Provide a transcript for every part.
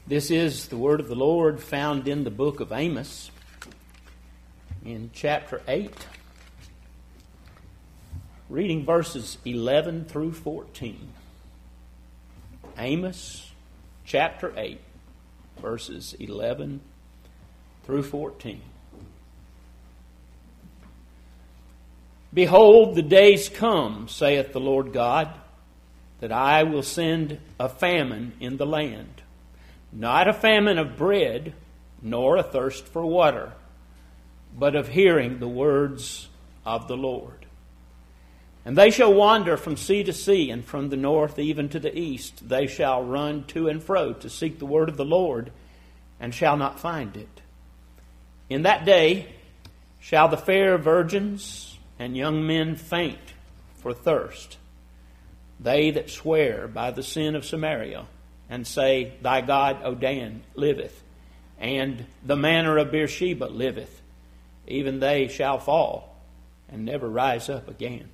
This is the word of the Lord found in the book of Amos in chapter 8, reading verses 11 through 14. Amos chapter 8, verses 11 through 14. Behold, the days come, saith the Lord God, that I will send a famine in the land, not a famine of bread, nor a thirst for water, but of hearing the words of the Lord. And they shall wander from sea to sea, and from the north even to the east. They shall run to and fro to seek the word of the Lord, and shall not find it. In that day shall the fair virgins and young men faint for thirst, they that swear by the sin of Samaria, and say, Thy God, O Dan, liveth, and the manner of Beersheba liveth. Even they shall fall, and never rise up again.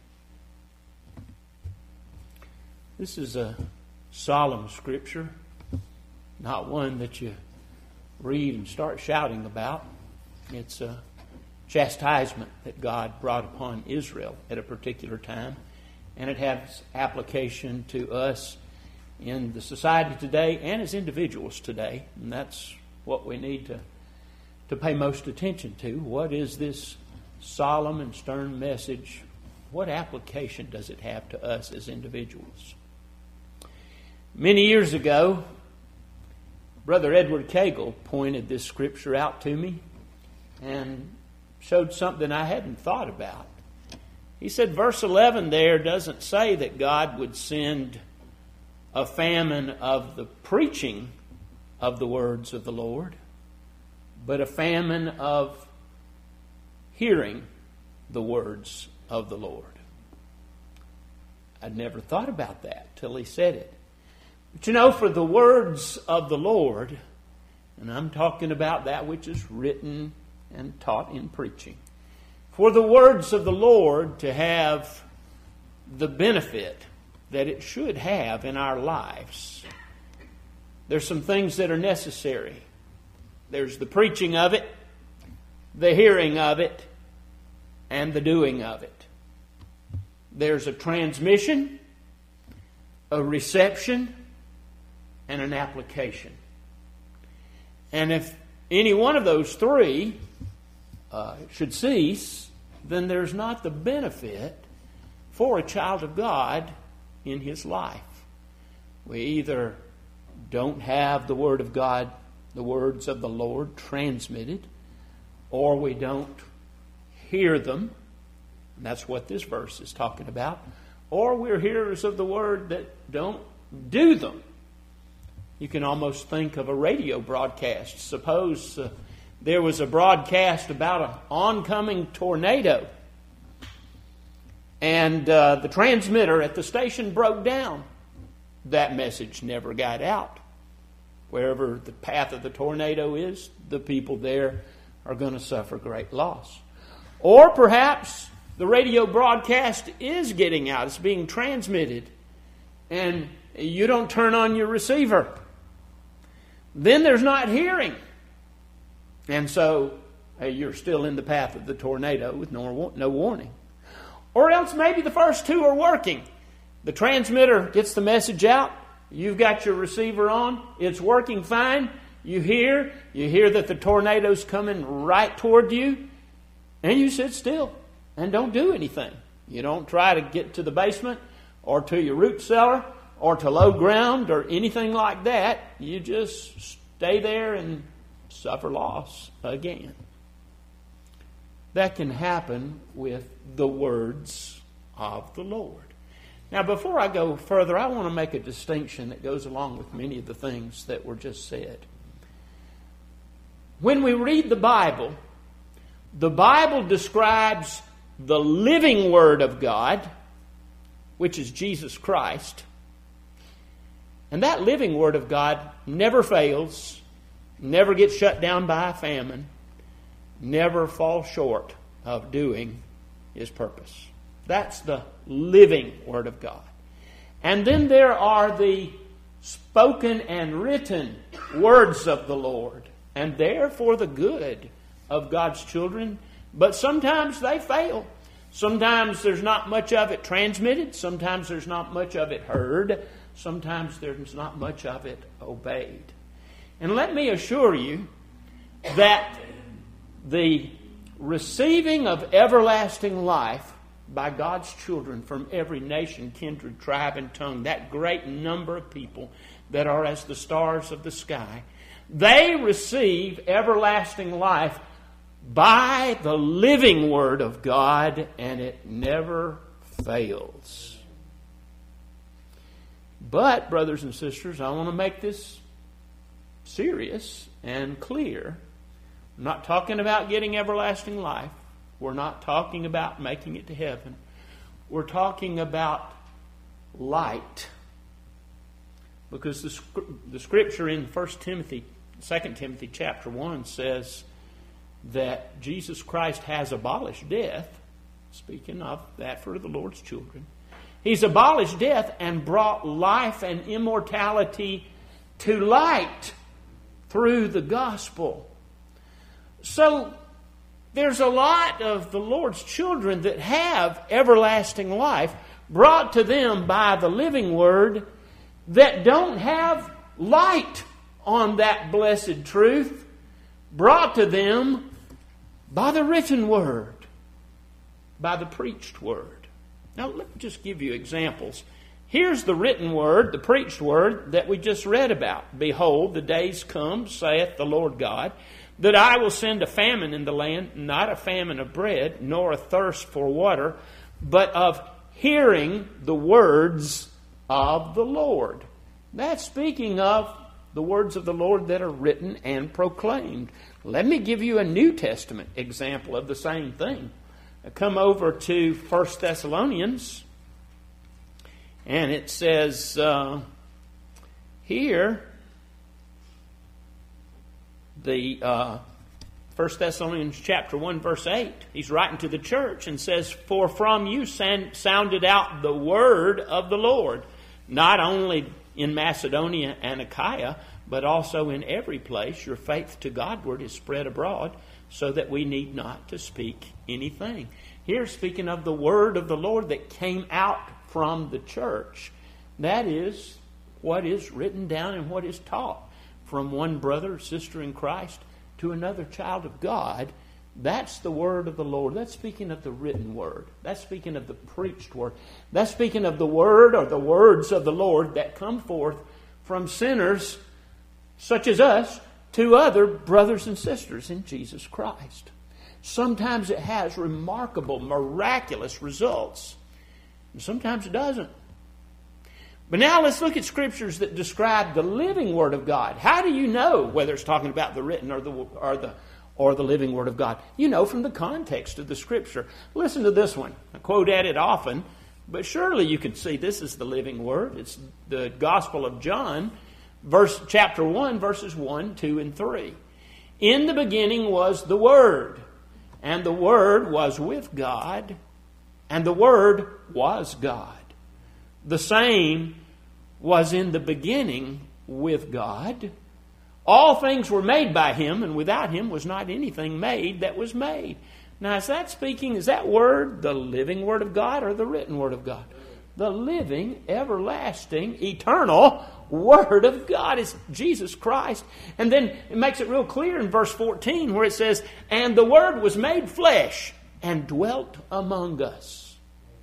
This is a solemn scripture, not one that you read and start shouting about. It's a chastisement that God brought upon Israel at a particular time, and it has application to us in the society today and as individuals today, and that's what we need to pay most attention to. What is this solemn and stern message? What application does it have to us as individuals? Many years ago, Brother Edward Cagle pointed this scripture out to me and showed something I hadn't thought about. He said verse 11 there doesn't say that God would send a famine of the preaching of the words of the Lord, but a famine of hearing the words of the Lord. I'd never thought about that till he said it. But you know, for the words of the Lord, and I'm talking about that which is written and taught in preaching, for the words of the Lord to have the benefit that it should have in our lives, there's some things that are necessary. There's the preaching of it, the hearing of it, and the doing of it. There's a transmission, a reception, and an application. And if any one of those three should cease, then there's not the benefit for a child of God in his life. We either don't have the Word of God, the words of the Lord transmitted, or we don't hear them. And that's what this verse is talking about. Or we're hearers of the Word that don't do them. You can almost think of a radio broadcast. Suppose there was a broadcast about an oncoming tornado, and the transmitter at the station broke down. That message never got out. Wherever the path of the tornado is, the people there are going to suffer great loss. Or perhaps the radio broadcast is getting out. It's being transmitted, and you don't turn on your receiver. Then there's not hearing. And so you're still in the path of the tornado with no warning. Or else maybe the first two are working. The transmitter gets the message out. You've got your receiver on. It's working fine. You hear that the tornado's coming right toward you. And you sit still and don't do anything. You don't try to get to the basement or to your root cellar or to low ground or anything like that. You just stay there and suffer loss again. That can happen with the words of the Lord. Now, before I go further, I want to make a distinction that goes along with many of the things that were just said. When we read the Bible describes the living Word of God, which is Jesus Christ. And that living Word of God never fails, never gets shut down by a famine, never falls short of doing His purpose. That's the living Word of God. And then there are the spoken and written words of the Lord, and they're for the good of God's children, but sometimes they fail. Sometimes there's not much of it transmitted. Sometimes there's not much of it heard. Sometimes there's not much of it obeyed. And let me assure you that the receiving of everlasting life by God's children from every nation, kindred, tribe, and tongue, that great number of people that are as the stars of the sky, they receive everlasting life by the living Word of God, and it never fails. But, brothers and sisters, I want to make this serious and clear. I'm not talking about getting everlasting life. We're not talking about making it to heaven. We're talking about light. Because the Scripture in 2 Timothy chapter 1 says that Jesus Christ has abolished death. Speaking of that for the Lord's children. He's abolished death and brought life and immortality to light through the gospel. So there's a lot of the Lord's children that have everlasting life brought to them by the living Word that don't have light on that blessed truth brought to them by the written Word, by the preached Word. Now, let me just give you examples. Here's the written Word, the preached Word that we just read about. Behold, the days come, saith the Lord God, that I will send a famine in the land, not a famine of bread, nor a thirst for water, but of hearing the words of the Lord. That's speaking of the words of the Lord that are written and proclaimed. Let me give you a New Testament example of the same thing. Come over to 1 Thessalonians, and it says here, the 1 Thessalonians chapter 1 verse 8, he's writing to the church and says, For from you sounded out the word of the Lord, not only in Macedonia and Achaia, but also in every place your faith to Godward is spread abroad, so that we need not to speak anything. Here, speaking of the word of the Lord that came out from the church. That is what is written down and what is taught from one brother or sister in Christ to another child of God. That's the word of the Lord. That's speaking of the written word. That's speaking of the preached word. That's speaking of the word or the words of the Lord that come forth from sinners such as us to other brothers and sisters in Jesus Christ. Sometimes it has remarkable, miraculous results. And sometimes it doesn't. But now let's look at scriptures that describe the living Word of God. How do you know whether it's talking about the written or the living Word of God? You know from the context of the Scripture. Listen to this one. I quote at it often, but surely you can see this is the living Word. It's the Gospel of John, chapter 1, verses 1, 2, and 3. In the beginning was the Word, and the Word was with God, and the Word was God. The same was in the beginning with God. All things were made by Him, and without Him was not anything made that was made. Now, is that word the living Word of God or the written Word of God? The living, everlasting, eternal Word of God is Jesus Christ. And then it makes it real clear in verse 14 where it says, And the Word was made flesh and dwelt among us.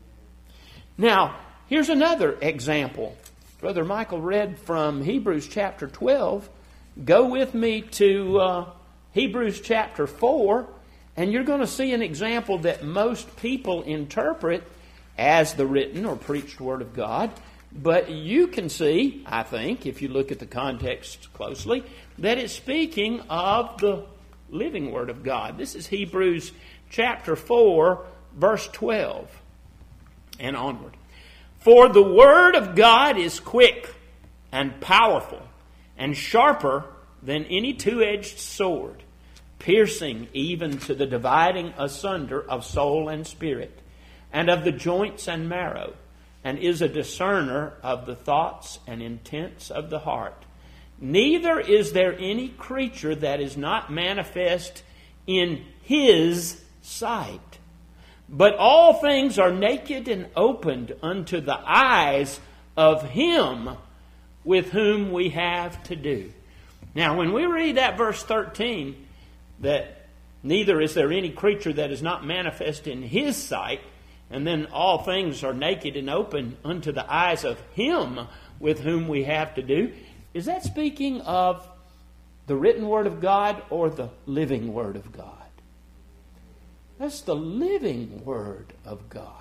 Now, here's another example. Brother Michael read from Hebrews chapter 12. Go with me to Hebrews chapter 4, and you're going to see an example that most people interpret as the written or preached Word of God. But you can see, I think, if you look at the context closely, that it's speaking of the living Word of God. This is Hebrews chapter 4, verse 12 and onward. For the Word of God is quick and powerful and sharper than any two-edged sword, piercing even to the dividing asunder of soul and spirit, and of the joints and marrow, and is a discerner of the thoughts and intents of the heart. Neither is there any creature that is not manifest in His sight. But all things are naked and opened unto the eyes of Him with whom we have to do. Now, when we read that verse 13, that neither is there any creature that is not manifest in His sight, and then all things are naked and open unto the eyes of Him with whom we have to do, is that speaking of the written Word of God or the living Word of God? That's the living Word of God.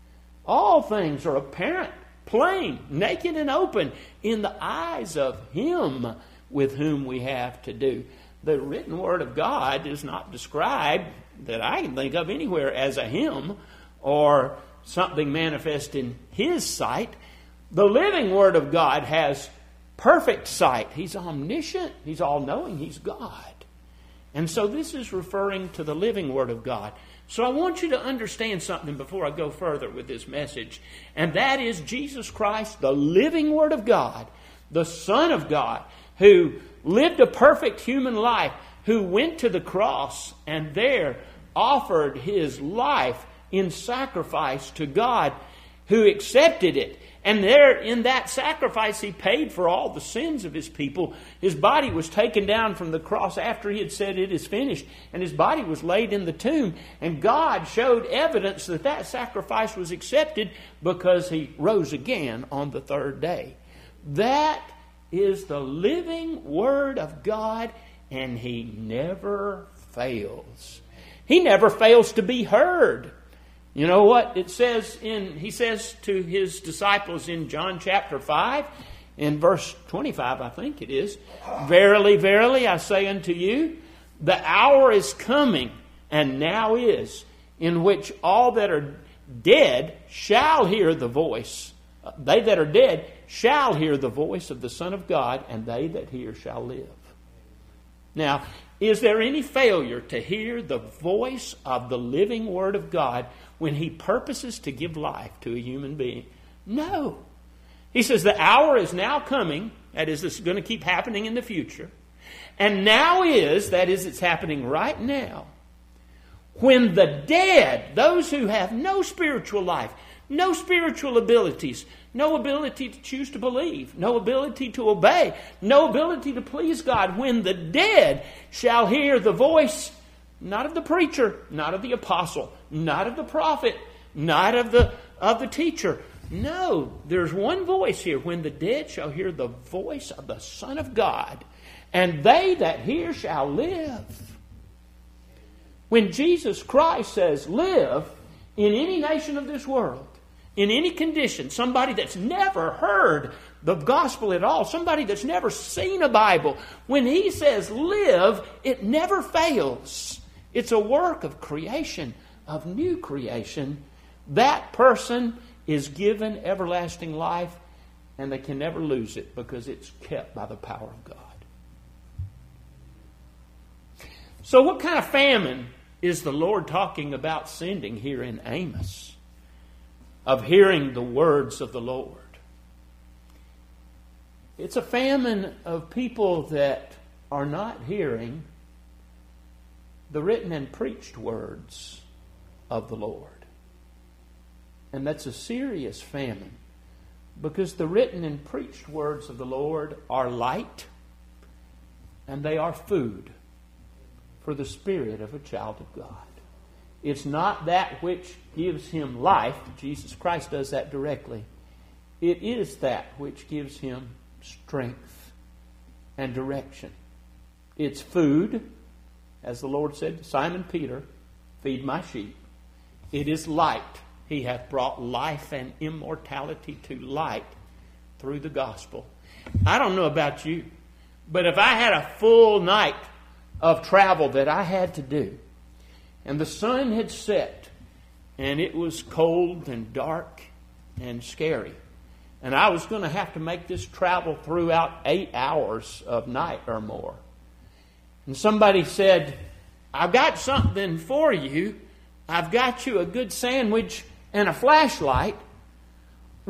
All things are apparent, plain, naked and open in the eyes of Him with whom we have to do. The written Word of God is not described, that I can think of anywhere, as a hymn or something manifest in His sight. The living Word of God has perfect sight. He's omniscient. He's all-knowing. He's God. And so this is referring to the living Word of God. So I want you to understand something before I go further with this message. And that is Jesus Christ, the living Word of God, the Son of God, who lived a perfect human life, who went to the cross and there offered His life in sacrifice to God, who accepted it. And there in that sacrifice He paid for all the sins of His people. His body was taken down from the cross after He had said it is finished. And His body was laid in the tomb. And God showed evidence that that sacrifice was accepted because He rose again on the third day. That is the living Word of God, and He never fails. He never fails to be heard. You know what it says He says to His disciples in John chapter 5, in verse 25, I think it is, "Verily, verily, I say unto you, the hour is coming, and now is, in which all that are dead shall hear the voice. They that are dead shall hear the voice of the Son of God, and they that hear shall live." Now, is there any failure to hear the voice of the living Word of God when He purposes to give life to a human being? No. He says the hour is now coming, that is, this is going to keep happening in the future, and now is, that is, it's happening right now, when the dead, those who have no spiritual life, no spiritual abilities, no ability to choose to believe, no ability to obey, no ability to please God, when the dead shall hear the voice, not of the preacher, not of the apostle, not of the prophet, not of the teacher. No, there's one voice here. When the dead shall hear the voice of the Son of God, and they that hear shall live. When Jesus Christ says live in any nation of this world, in any condition, somebody that's never heard the gospel at all, somebody that's never seen a Bible, when He says live, it never fails. It's a work of creation, of new creation. That person is given everlasting life, and they can never lose it because it's kept by the power of God. So what kind of famine is the Lord talking about sending here in Amos? Of hearing the words of the Lord. It's a famine of people that are not hearing the written and preached words of the Lord. And that's a serious famine, because the written and preached words of the Lord are light, and they are food for the spirit of a child of God. It's not that which gives him life. Jesus Christ does that directly. It is that which gives him strength and direction. It's food, as the Lord said to Simon Peter, "Feed my sheep." It is light. He hath brought life and immortality to light through the gospel. I don't know about you, but if I had a full night of travel that I had to do, and the sun had set, and it was cold and dark and scary, and I was going to have to make this travel throughout 8 hours of night or more, and somebody said, "I've got something for you. I've got you a good sandwich and a flashlight."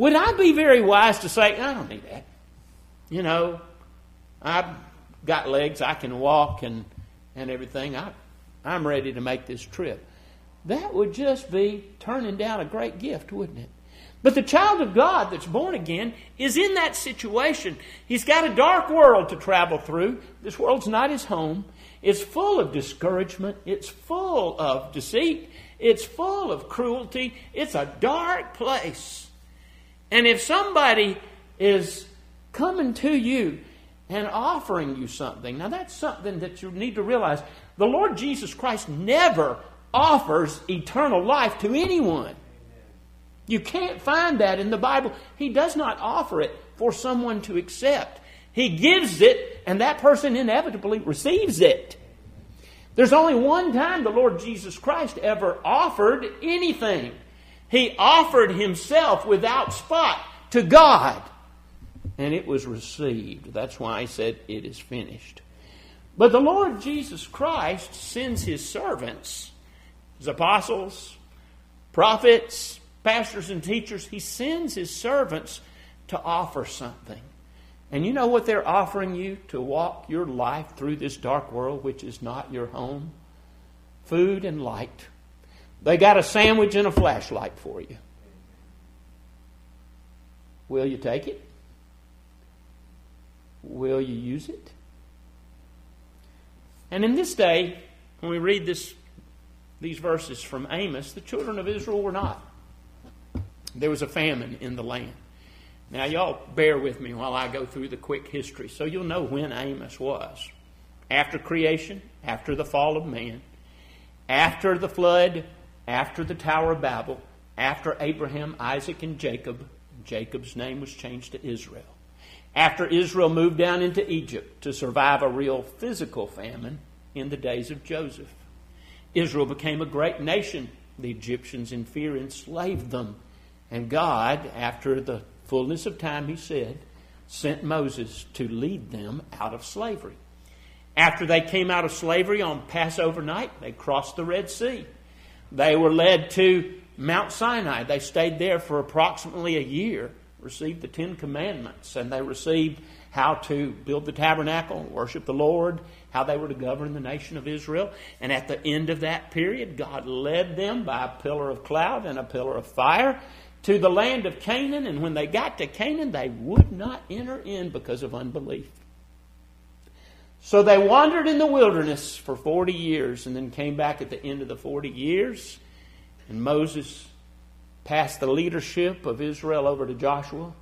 would I be very wise to say, I don't need that? You know, I've got legs, I can walk and everything. I'm ready to make this trip. That would just be turning down a great gift, wouldn't it? But the child of God that's born again is in that situation. He's got a dark world to travel through. This world's not his home. It's full of discouragement. It's full of deceit. It's full of cruelty. It's a dark place. And if somebody is coming to you and offering you something, now that's something that you need to realize. The Lord Jesus Christ never offers eternal life to anyone. You can't find that in the Bible. He does not offer it for someone to accept. He gives it, and that person inevitably receives it. There's only one time the Lord Jesus Christ ever offered anything. He offered himself without spot to God, and it was received. That's why he said, it is finished. But the Lord Jesus Christ sends his servants, his apostles, prophets, pastors and teachers. He sends his servants to offer something. And you know what they're offering you to walk your life through this dark world, which is not your home? Food and light. They got a sandwich and a flashlight for you. Will you take it? Will you use it? And in this day, when we read these verses from Amos, the children of Israel were not. There was a famine in the land. Now, y'all bear with me while I go through the quick history so you'll know when Amos was. After creation, after the fall of man, after the flood, after the Tower of Babel, after Abraham, Isaac, and Jacob. Jacob's name was changed to Israel. After Israel moved down into Egypt to survive a real physical famine in the days of Joseph. Israel became a great nation. The Egyptians in fear enslaved them. And God, after the fullness of time, he said, sent Moses to lead them out of slavery. After they came out of slavery on Passover night, they crossed the Red Sea. They were led to Mount Sinai. They stayed there for approximately a year, received the 10 Commandments, and they received how to build the tabernacle, worship the Lord, how they were to govern the nation of Israel. And at the end of that period, God led them by a pillar of cloud and a pillar of fire to the land of Canaan. And when they got to Canaan, they would not enter in because of unbelief. So they wandered in the wilderness for 40 years and then came back at the end of the 40 years. And Moses passed the leadership of Israel over to Joshua.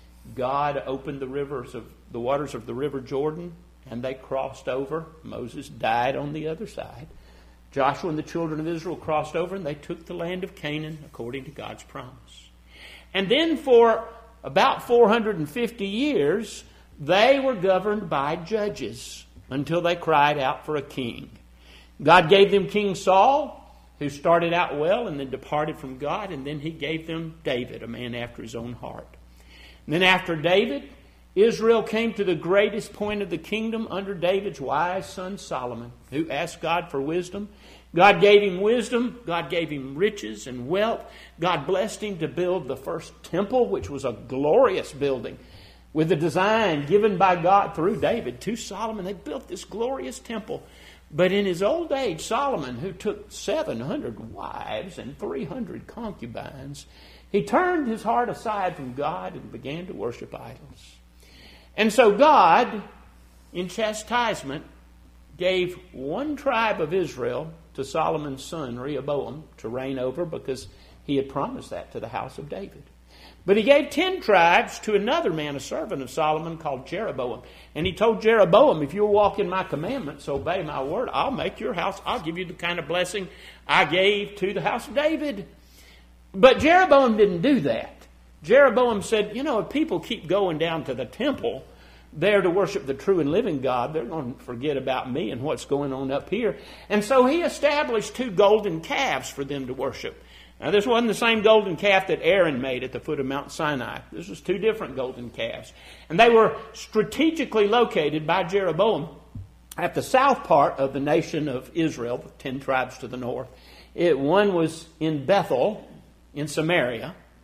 God opened the waters of the river Jordan, and they crossed over. Moses died on the other side. Joshua and the children of Israel crossed over, and they took the land of Canaan according to God's promise. And then for about 450 years, they were governed by judges until they cried out for a king. God gave them King Saul, who started out well and then departed from God, and then he gave them David, a man after his own heart. And then after David, Israel came to the greatest point of the kingdom under David's wise son Solomon, who asked God for wisdom. God gave him wisdom. God gave him riches and wealth. God blessed him to build the first temple, which was a glorious building, with a design given by God through David to Solomon. They built this glorious temple. But in his old age, Solomon, who took 700 wives and 300 concubines, he turned his heart aside from God and began to worship idols. And so God, in chastisement, gave one tribe of Israel to Solomon's son, Rehoboam, to reign over, because he had promised that to the house of David. But he gave 10 tribes to another man, a servant of Solomon, called Jeroboam. And he told Jeroboam, if you'll walk in my commandments, obey my word, I'll make your house, I'll give you the kind of blessing I gave to the house of David. But Jeroboam didn't do that. Jeroboam said, if people keep going down to the temple there to worship the true and living God, they're going to forget about me and what's going on up here. And so he established 2 golden calves for them to worship. Now, this wasn't the same golden calf that Aaron made at the foot of Mount Sinai. This was 2 different golden calves. And they were strategically located by Jeroboam at the south part of the nation of Israel, the 10 tribes to the north. One was in Bethel, in Samaria,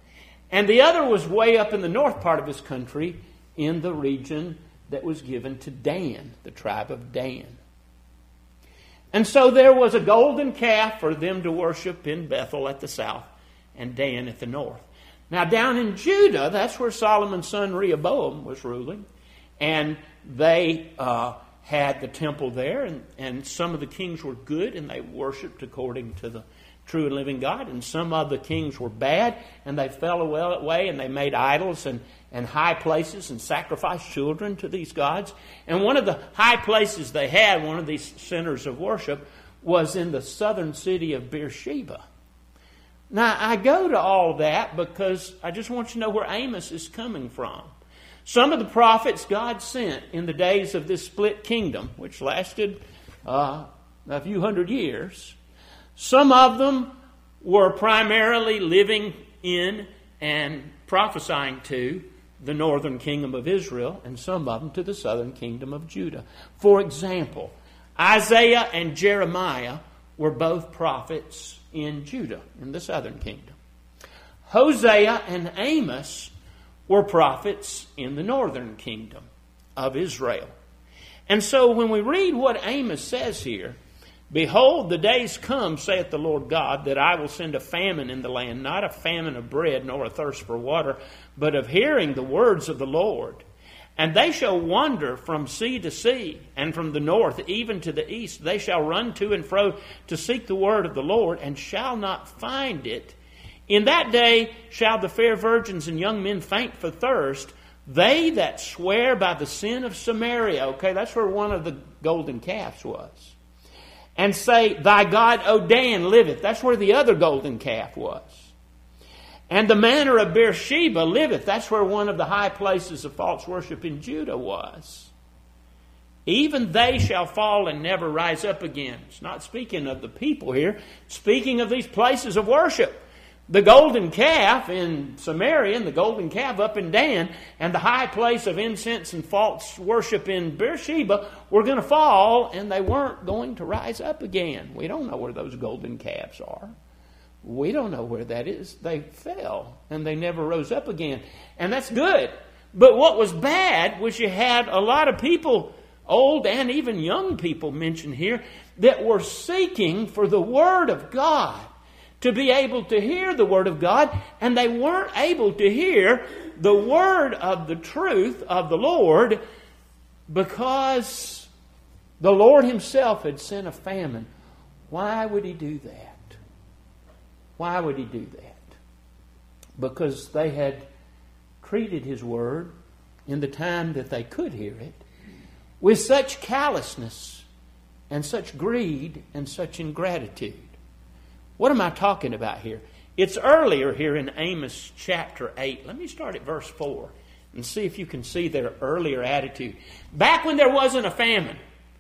And the other was way up in the north part of his country in the region that was given to Dan, the tribe of Dan. And so there was a golden calf for them to worship in Bethel at the south and Dan at the north. Now down in Judah, that's where Solomon's son Rehoboam was ruling. And they had the temple there, and some of the kings were good, and they worshipped according to the true and living God. And some of the kings were bad, and they fell away, and they made idols and high places and sacrificed children to these gods. And one of the high places they had, one of these centers of worship, was in the southern city of Beersheba. Now, I go to all that because I just want you to know where Amos is coming from. Some of the prophets God sent in the days of this split kingdom, which lasted a few hundred years, some of them were primarily living in and prophesying to the northern kingdom of Israel, and some of them to the southern kingdom of Judah. For example, Isaiah and Jeremiah were both prophets in Judah, in the southern kingdom. Hosea and Amos were prophets in the northern kingdom of Israel. And so when we read what Amos says here, behold, the days come, saith the Lord God, that I will send a famine in the land, not a famine of bread, nor a thirst for water, but of hearing the words of the Lord. And they shall wander from sea to sea, and from the north even to the east. They shall run to and fro to seek the word of the Lord, and shall not find it. In that day shall the fair virgins and young men faint for thirst, they that swear by the sin of Samaria. Okay, that's where one of the golden calves was. And say, thy God, O Dan, liveth. That's where the other golden calf was. And the manor of Beersheba liveth. That's where one of the high places of false worship in Judah was. Even they shall fall and never rise up again. It's not speaking of the people here. It's speaking of these places of worship. The golden calf in Samaria and the golden calf up in Dan and the high place of incense and false worship in Beersheba were going to fall, and they weren't going to rise up again. We don't know where those golden calves are. We don't know where that is. They fell and they never rose up again. And that's good. But what was bad was you had a lot of people, old and even young people mentioned here, that were seeking for the Word of God, to be able to hear the Word of God, and they weren't able to hear the word of the truth of the Lord because the Lord Himself had sent a famine. Why would He do that? Why would He do that? Because they had treated His Word in the time that they could hear it with such callousness and such greed and such ingratitude. What am I talking about here? It's earlier here in Amos chapter 8. Let me start at verse 4 and see if you can see their earlier attitude. Back when there wasn't a famine,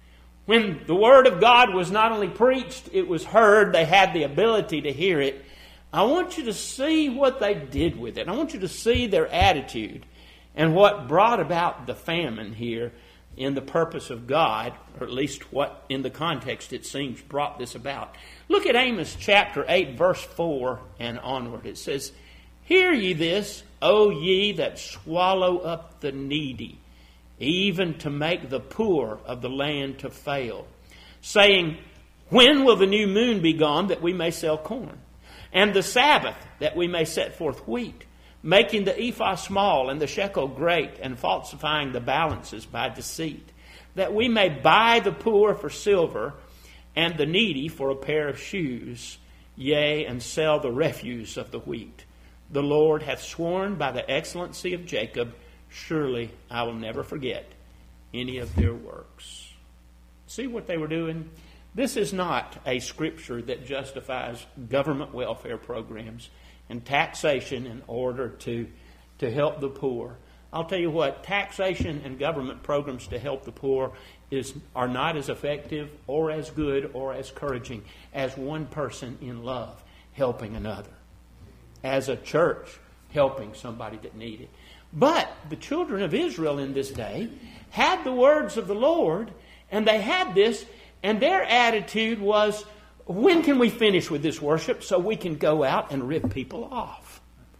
when the Word of God was not only preached, it was heard, they had the ability to hear it. I want you to see what they did with it. I want you to see their attitude and what brought about the famine here in the purpose of God, or at least what in the context it seems brought this about. Look at Amos chapter 8, verse 4 and onward. It says, hear ye this, O ye that swallow up the needy, even to make the poor of the land to fail, saying, when will the new moon be gone that we may sell corn? And the Sabbath that we may set forth wheat, making the ephah small and the shekel great, and falsifying the balances by deceit, that we may buy the poor for silver, and the needy for a pair of shoes, yea, and sell the refuse of the wheat. The Lord hath sworn by the excellency of Jacob, surely I will never forget any of their works. See what they were doing? This is not a scripture that justifies government welfare programs and taxation in order to help the poor. I'll tell you what, taxation and government programs to help the poor are not as effective or as good or as encouraging as one person in love helping another, as a church helping somebody that needed. But the children of Israel in this day had the words of the Lord, and they had this, and their attitude was, when can we finish with this worship so we can go out and rip people off?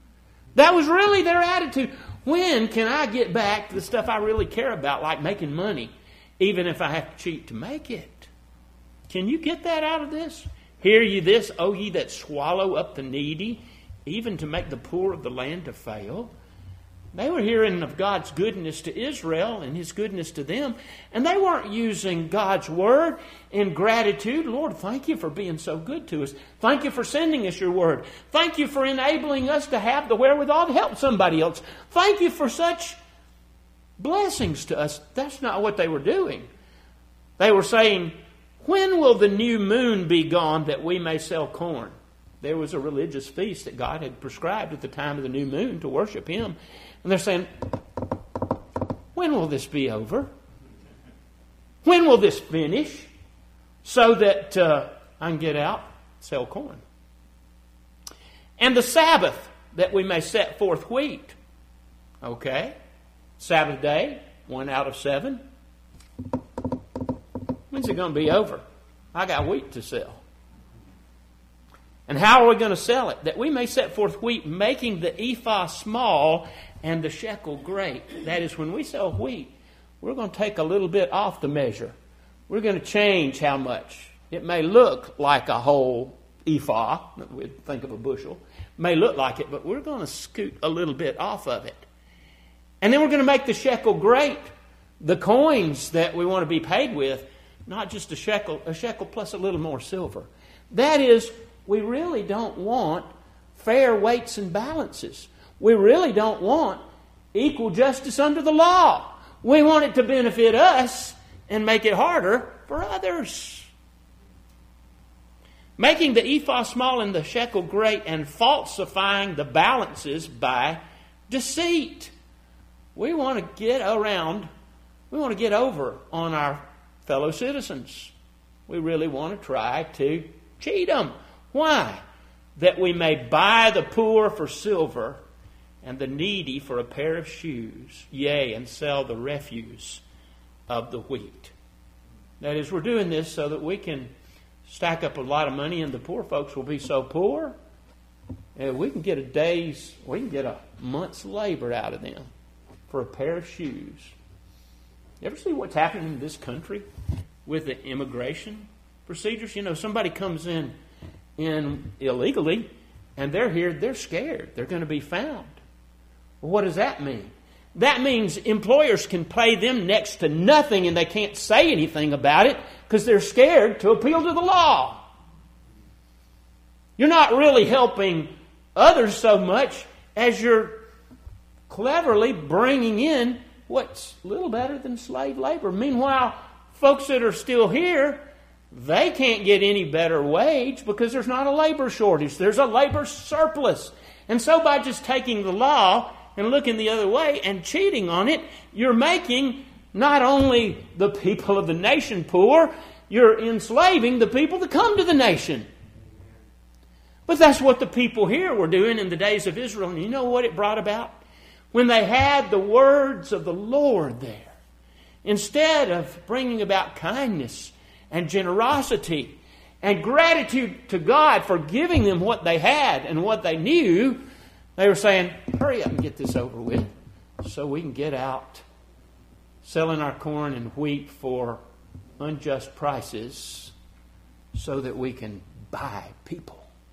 That was really their attitude. When can I get back to the stuff I really care about, like making money, even if I have to cheat to make it? Can you get that out of this? Hear ye this, O ye that swallow up the needy, even to make the poor of the land to fail. They were hearing of God's goodness to Israel and His goodness to them, and they weren't using God's Word in gratitude. Lord, thank you for being so good to us. Thank you for sending us your Word. Thank you for enabling us to have the wherewithal to help somebody else. Thank you for such blessings to us. That's not what they were doing. They were saying, when will the new moon be gone that we may sell corn? There was a religious feast that God had prescribed at the time of the new moon to worship Him. And they're saying, when will this be over? When will this finish so that I can get out, sell corn? And the Sabbath, that we may set forth wheat. Okay. Sabbath day, 1 out of 7. When's it going to be over? I got wheat to sell. And how are we going to sell it? That we may set forth wheat, making the ephah small and the shekel great. That is, when we sell wheat, we're going to take a little bit off the measure. We're going to change how much. It may look like a whole ephah. We think of a bushel. It may look like it, but we're going to scoot a little bit off of it. And then we're going to make the shekel great. The coins that we want to be paid with, not just a shekel plus a little more silver. That is, we really don't want fair weights and balances. We really don't want equal justice under the law. We want it to benefit us and make it harder for others. Making the ephah small and the shekel great, and falsifying the balances by deceit. We want to get over on our fellow citizens. We really want to try to cheat them. Why? That we may buy the poor for silver and the needy for a pair of shoes, yea, and sell the refuse of the wheat. That is, we're doing this so that we can stack up a lot of money, and the poor folks will be so poor, and we can get a month's labor out of them for a pair of shoes. You ever see what's happening in this country with the immigration procedures? You know, somebody comes in illegally, and they're here, they're scared. They're going to be found. Well, what does that mean? That means employers can pay them next to nothing, and they can't say anything about it because they're scared to appeal to the law. You're not really helping others so much as you're cleverly bringing in what's little better than slave labor. Meanwhile, folks that are still here, they can't get any better wage because there's not a labor shortage. There's a labor surplus. And so by just taking the law and looking the other way and cheating on it, you're making not only the people of the nation poor, you're enslaving the people that come to the nation. But that's what the people here were doing in the days of Israel. And you know what it brought about? When they had the words of the Lord there, instead of bringing about kindness and generosity and gratitude to God for giving them what they had and what they knew, they were saying, hurry up and get this over with so we can get out selling our corn and wheat for unjust prices so that we can buy people.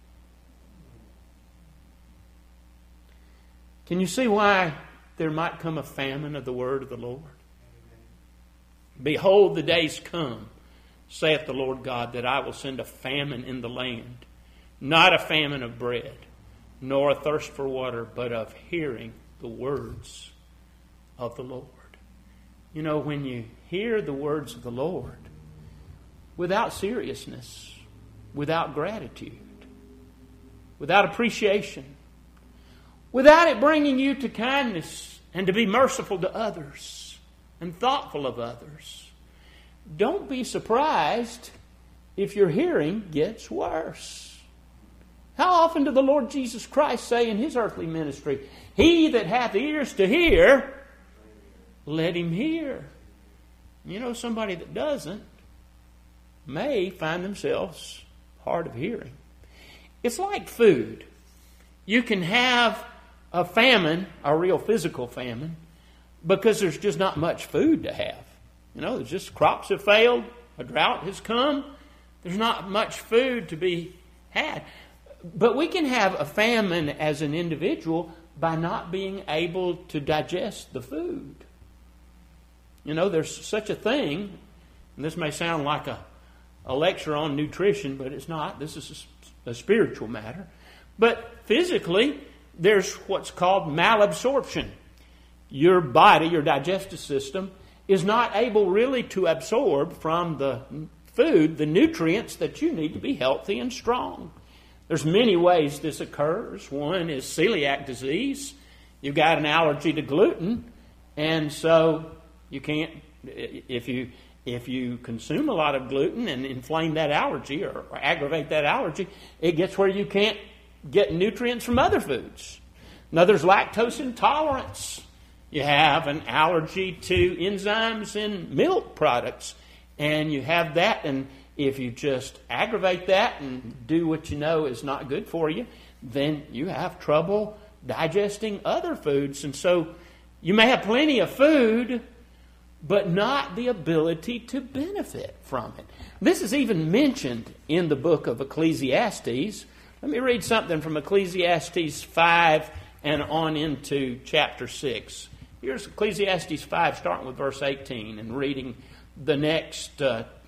Can you see why there might come a famine of the word of the Lord? Behold, the days come, saith the Lord God, that I will send a famine in the land, not a famine of bread, nor a thirst for water, but of hearing the words of the Lord. You know, when you hear the words of the Lord without seriousness, without gratitude, without appreciation, without it bringing you to kindness and to be merciful to others and thoughtful of others, don't be surprised if your hearing gets worse. How often did the Lord Jesus Christ say in His earthly ministry, he that hath ears to hear, let him hear. You know, somebody that doesn't may find themselves hard of hearing. It's like food. You can have a famine, a real physical famine, because there's just not much food to have. There's just crops have failed, a drought has come, there's not much food to be had. But we can have a famine as an individual by not being able to digest the food. There's such a thing, and this may sound like a lecture on nutrition, but it's not. This is a spiritual matter. But physically, there's what's called malabsorption. Your body, your digestive system, is not able really to absorb from the food the nutrients that you need to be healthy and strong. There's many ways this occurs. One is celiac disease. You've got an allergy to gluten, and so you can't, if you consume a lot of gluten and inflame that allergy or aggravate that allergy, it gets where you can't get nutrients from other foods. Now there's lactose intolerance. You have an allergy to enzymes in milk products, and you have that, and if you just aggravate that and do what you know is not good for you, then you have trouble digesting other foods. And so you may have plenty of food, but not the ability to benefit from it. This is even mentioned in the book of Ecclesiastes. Let me read something from Ecclesiastes 5 and on into chapter 6. Here's Ecclesiastes 5, starting with verse 18 and reading the next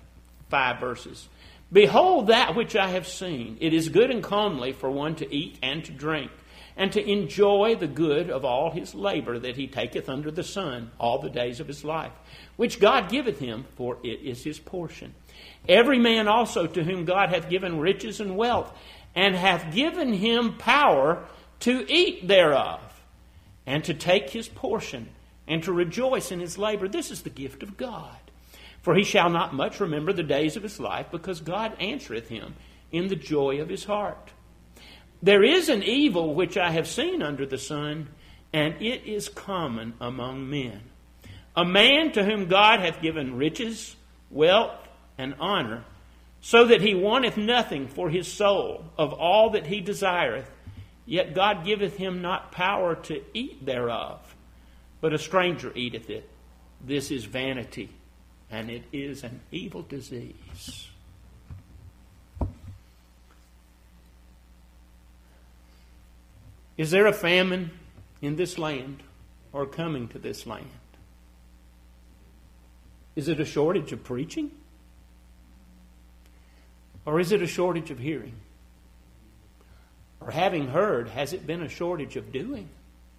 5 verses. Behold that which I have seen. It is good and comely for one to eat and to drink, and to enjoy the good of all his labor that he taketh under the sun all the days of his life, which God giveth him, for it is his portion. Every man also to whom God hath given riches and wealth, and hath given him power to eat thereof, and to take his portion, and to rejoice in his labor. This is the gift of God. For he shall not much remember the days of his life, because God answereth him in the joy of his heart. There is an evil which I have seen under the sun, and it is common among men. A man to whom God hath given riches, wealth, and honor, so that he wanteth nothing for his soul of all that he desireth, yet God giveth him not power to eat thereof, but a stranger eateth it. This is vanity, and it is an evil disease. Is there a famine in this land or coming to this land? Is it a shortage of preaching? Or is it a shortage of hearing? Or having heard, has it been a shortage of doing?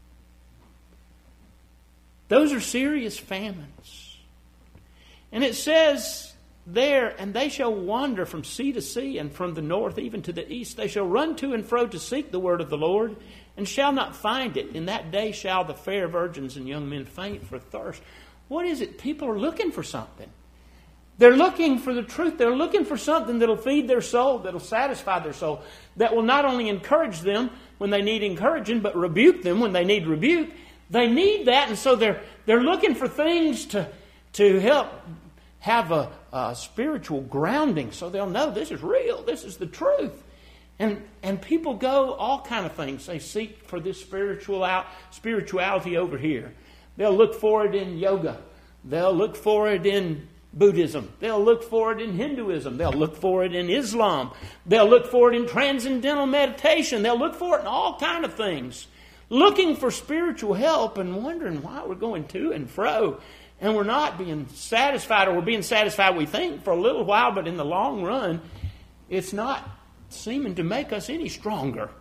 Those are serious famines. And it says there, and they shall wander from sea to sea, and from the north even to the east. They shall run to and fro to seek the word of the Lord, and shall not find it. In that day shall the fair virgins and young men faint for thirst. What is it? People are looking for something. They're looking for the truth. They're looking for something that'll feed their soul, that'll satisfy their soul, that will not only encourage them when they need encouraging, but rebuke them when they need rebuke. They need that, and so they're looking for things to help have a spiritual grounding, so they'll know this is real, this is the truth. And people go all kind of things. They seek for this spirituality over here. They'll look for it in yoga. They'll look for it in Buddhism. They'll look for it in Hinduism. They'll look for it in Islam. They'll look for it in transcendental meditation. They'll look for it in all kind of things. Looking for spiritual help and wondering why we're going to and fro. And we're not being satisfied, or we're being satisfied, we think, for a little while, but in the long run, it's not seeming to make us any stronger.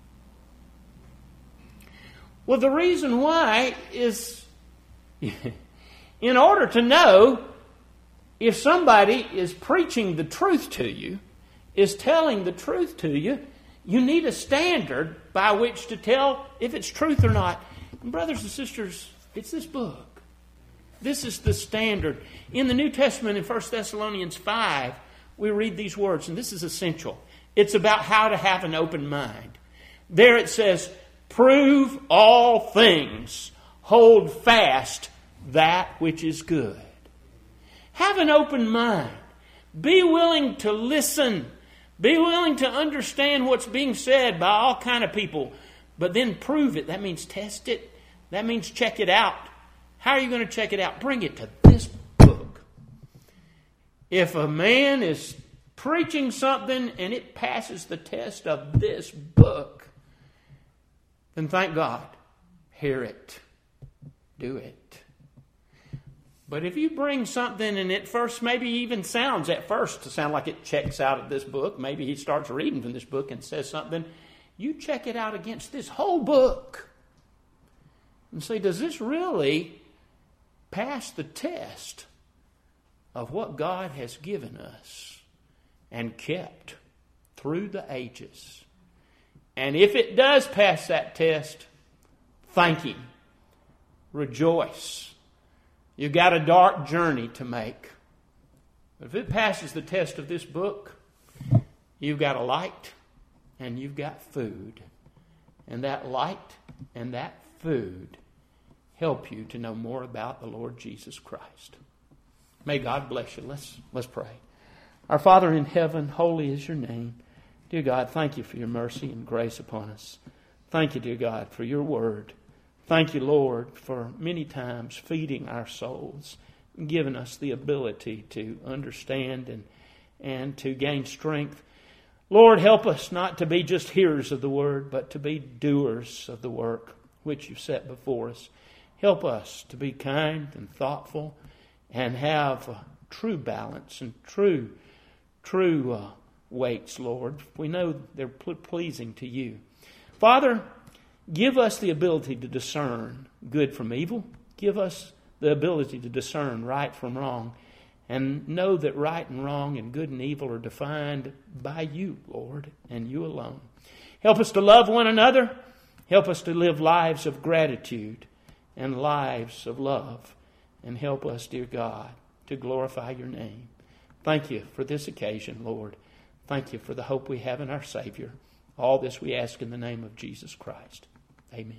Well, the reason why is in order to know if somebody is preaching the truth to you, is telling the truth to you, you need a standard by which to tell if it's truth or not. And brothers and sisters, it's this book. This is the standard. In the New Testament, in 1 Thessalonians 5, we read these words, and this is essential. It's about how to have an open mind. There it says, prove all things, hold fast that which is good. Have an open mind. Be willing to listen. Be willing to understand what's being said by all kind of people. But then prove it. That means test it. That means check it out. How are you going to check it out? Bring it to this book. If a man is preaching something and it passes the test of this book, then thank God. Hear it. Do it. But if you bring something and it first maybe even sounds at first to sound like it checks out of this book, maybe he starts reading from this book and says something, you check it out against this whole book and say, does this really pass the test of what God has given us and kept through the ages? And if it does pass that test, thank Him. Rejoice. You've got a dark journey to make. But if it passes the test of this book, you've got a light and you've got food. And that light and that food help you to know more about the Lord Jesus Christ. May God bless you. Let's pray. Our Father in heaven, holy is your name. Dear God, thank you for your mercy and grace upon us. Thank you, dear God, for your word. Thank you, Lord, for many times feeding our souls, giving us the ability to understand and to gain strength. Lord, help us not to be just hearers of the word, but to be doers of the work which you've set before us. Help us to be kind and thoughtful and have true balance and true weights, Lord. We know they're pleasing to you. Father, give us the ability to discern good from evil. Give us the ability to discern right from wrong. And know that right and wrong and good and evil are defined by you, Lord, and you alone. Help us to love one another. Help us to live lives of gratitude and lives of love. And help us, dear God, to glorify your name. Thank you for this occasion, Lord. Thank you for the hope we have in our Savior. All this we ask in the name of Jesus Christ. Amen.